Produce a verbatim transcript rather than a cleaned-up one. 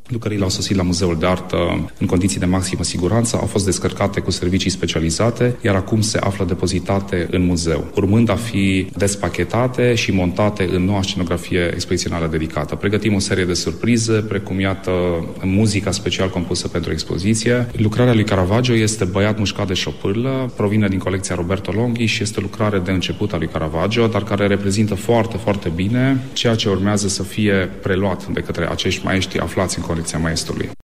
Lucrările au sosit la Muzeul de Artă în condiții de maximă siguranță, au fost descărcate cu servicii specializate, iar acum se află depozitate în muzeu, urmând a fi despachetate și montate în noua scenografie expozițională dedicată. Pregătim o serie de surprize, precum iată muzica special compusă pentru expoziție. Lucrarea lui Caravaggio este Băiat mușcat de șopârlă, provine din colecția Roberto Longhi și este o lucrare de început a lui Caravaggio, dar care reprezintă foarte, foarte bine ceea ce urmează să fie preluat de către acești maestri aflați în colecția maestrului.